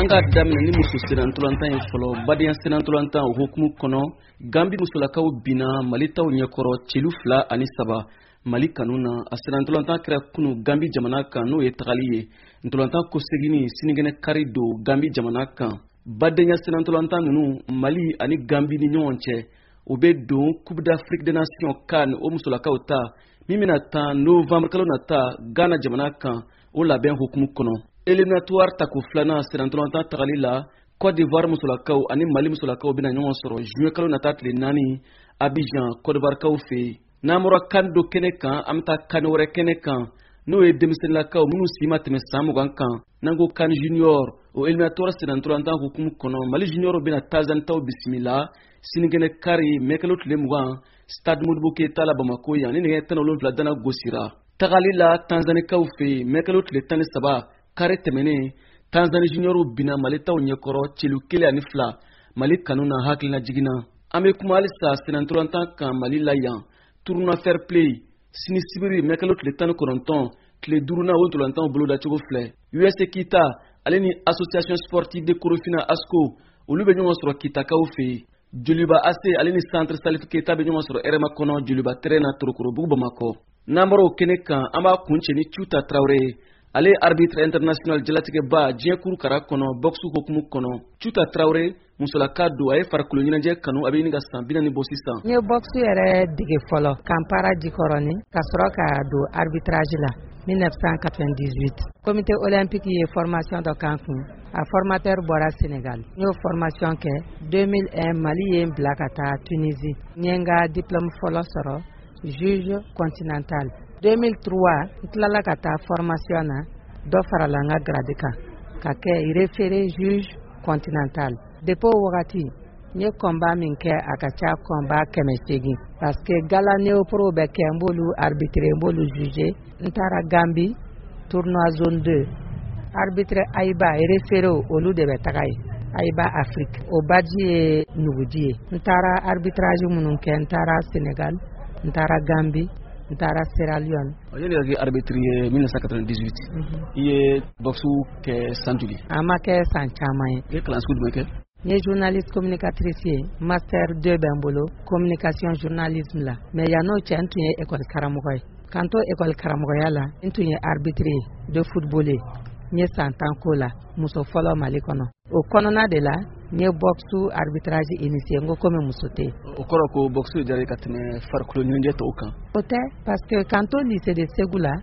anga daminɛ ni muso senantolantan ye fɔlɔ badenya senantolantan o hukumu kɔnɔ Gambi musolakaw bina Mali taw ɲɛkɔrɔ celu 2 ani 3 Mali kanu na a senantolantan kɛra kunu Gambi jamana kan n'o ye tagali ye ntolantan kosegini sinigɛnɛ kari do Gambi jamana kan badenya senantolantan nunu Mali ani Gambi ni ɲɔgɔn cɛ o be don Coupe d'Afrique des Nations CAN o musolakaw ta min bena tan novembre kalo nata Ghana jamana kan o labɛn hukumu kɔnɔ éliminatoire tako filanan senantolantan tagali la Côte d'Ivoire musolakaw ani Mali musolakaw bena ɲɔgɔn sɔrɔ juin kalo nata tile 4 Abidjan Côte d'Ivoirekaw fe n'an bɔra kan do kɛnɛ kan an bɛ taa kan wɛrɛ kɛnɛ kan n'o ye denmisɛnninlakaw minnu si ma tɛmɛ san 20 kan n'an ko kan junior o éliminatoire senantolantan hukumu kɔnɔ Mali junior bena Tanzanie taw bisimila sinigɛnɛ kari mai kalo tile 20 Stade Modibo Keita la Bamako yan ni nɛgɛ 17 dana gosira tagali la Tanzanikaw fe mai kalo tile 13 kare tɛmɛnen Tanzanie junior bina Mali taw ɲɛkɔrɔ celu 1 ani 2 Mali kanu na hakilina jigina an bɛ kuma halisa senantolantan kan Mali la yan tournoi fair play sini sibiri mai kalo tile 19 tile 5 o ntolantanw boloda cogo filɛ US Kita ale ni association sportive de Korofina ASCO olu bɛ ɲɔgɔn sɔrɔ Kitakaw fe Joliba AC ale ni centre Salif Keita bɛ ɲɔgɔn sɔrɔ RMA kɔnɔ Joliba terrain na Torokorobugu Bamako n'an bɔra o kɛnɛ kan an b'a kuncɛ ni Chuta Traoré ale arbitre international jalatigɛba diɲɛ kurukara kɔnɔ boxe hukumu kɔnɔ Chuta Traoré musolaka do a ye farikolo ɲɛnajɛ kanu a bɛ ɲini ka san 40 bɔ sisan n ye boxe yɛrɛ dege fɔlɔ Kampala Jikɔrɔni ka sɔrɔ ka don arbitrage la 1998 comité olympique ye formation dɔ k'an kun a formateur bɔra Sénégal n y'o formation kɛ 2001 Mali ye n bila ka taa Tunisie n ye n ka diplôme fɔlɔ sɔrɔ juge continental 2003 n tilala ka taa formation na dɔ farala n ka grade kan ka kɛ référé juge continental depuis o wagati n ye combat min kɛ a ka ca combat 800 parce que gala néopro bɛ kɛ n b'olu arbitré n b'olu juge n taara Gambie tournoi zone 2 arbitre Ayiba référé olu de bɛ taga ye Ayiba Afrique o baji ye Nuguji ye n taara arbitrage minnu kɛ n taara Sénégal n taara Gambie n taara Sierra Leone. Yani ka kɛ arbitre ye 1998 i ye boxe kɛ san joli a ma kɛ san caman ye i ye kalan sugu jumɛn kɛ n ye journaliste communicatrice ye master 2 bɛ n bolo communication journalisme la mais yan'o cɛ n tun ye école karamɔgɔ ye kan to école karamɔgɔya la n tun ye arbitre de football ye n ye san 10 ko la muso fɔlɔ Mali kɔnɔ o kɔnɔna de la n ye boxe arbitrage initié n ko komi muso tɛ o kɔrɔ ko boxe jara ka tɛmɛ farikolo ɲɛnajɛ tɔw kan o tɛ parce que kan to lycée de Ségou la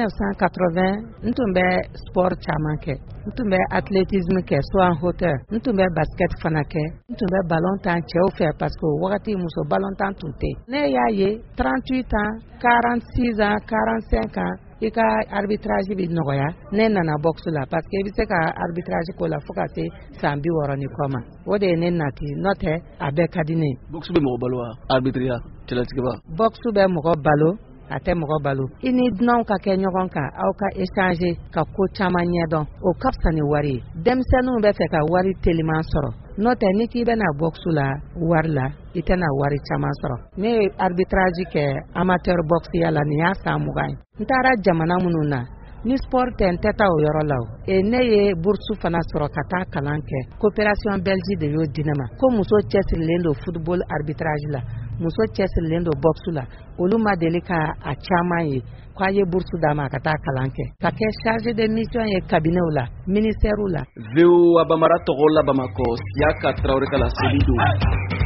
1980 n tun bɛ sport caman kɛ n tun bɛ athlétisme kɛ saut en hauteur n tun bɛ basket fana kɛ n tun bɛ ballon tan cɛw fɛ parce que o wagati muso ballon tan tun tɛ ne y'a ye 38 ans 46 ans 45 ans i ka arbitrage bi nɔgɔya ne nana boxe la parce que i bɛ se ka arbitrage ko la fo ka se san 60 ni kɔ ma o de ye ne nati n'o tɛ a bɛɛ ka di ne ye. boxe bɛ mɔgɔ balo wa arbitriya cɛlatigɛba boxe bɛ mɔgɔ balo a tɛ mɔgɔ balo i ni dunanw ka kɛ ɲɔgɔn kan aw ka échanger ka ko caman ɲɛdɔn o ka fisa ni wari ye denmisɛnninw bɛ fɛ ka wari teliman sɔrɔ n'o tɛ ni k'i bɛna boxe la wari la i tɛna wari caman sɔrɔ ne ye arbitrage kɛ amateur boxe ya la nin y'a san 20 ye n taara jamana minnu na ni sport tɛ n tɛ taa o yɔrɔ la o ne ye bourse fana sɔrɔ ka taa kalan kɛ coopération belge de y'o di ne ma ko muso cɛsirilen don football arbitrage la muso cɛsirilen don boxe la olu ma deli ka a caman ye k'a ye bourse d'a ma ka taa kalan kɛ ka kɛ chargé de mission ye cabinet la ministère la VOA Bamara tɔgɔ la Bamako Siaka Traoré ka la seli don